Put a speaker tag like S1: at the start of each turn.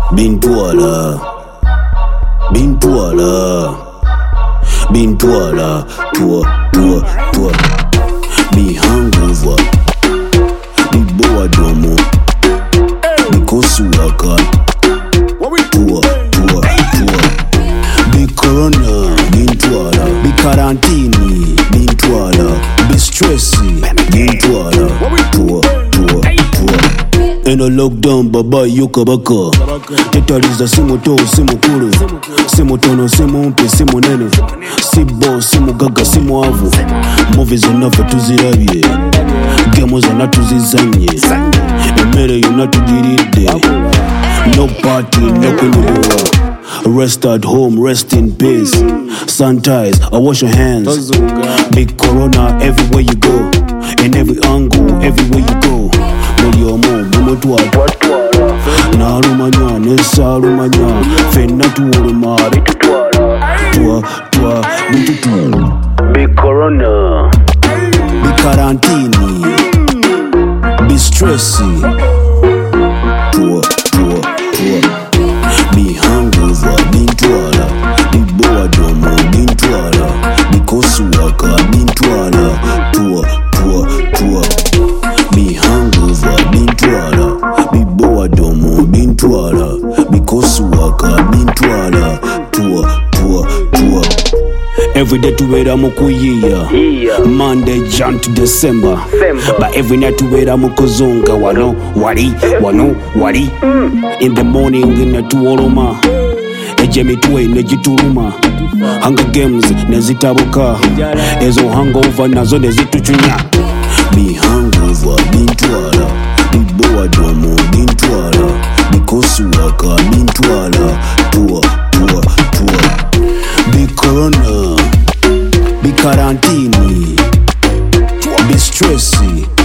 S1: Bintwala, tua. Be hangover, be boadomo, be kosuaka, tua. Be corona, bintwala, be quarantine, bintwala, be stressy, bintwala, tua. In a lockdown, baba yuka baka. Tetaliza simu to, simu kuru. Simu tono, simu mpe, simu nene. Sibo, simu gaga, simu avu. Movies enough tuzirabye. Gemo zona tuzizanye. Emere yona tugiride. No party, no kunyuwa. Rest at home, rest in peace. Sanitize, I wash your hands. Big corona everywhere you go. In every angle, everywhere you go. Muliomo, bumutwala Narumanya, nesarumanya Fena tuuruma, tua Bintutu Be corona Be quarantine Be stressy Tua Be hangover, bintwala Be boadomo, bintwala Be kosuaka, bintwala Tua Be hangover, bintwala Be boadomo, bintwala Be kosuaka, bintwala Tua Every day to wait I'm kuyiya Monday, Jan to December But every night to wait I'm kuzunga Wano, wari In the morning in the tuoloma Ejemi tuwe nejituluma Hunger Games nezitabuka Ezo hangover nazo nezituchunya Be hangover, bintwala Be boadomo, bintwala Be kosuaka, bintwala Tua Be corona Be quarantine Be stressy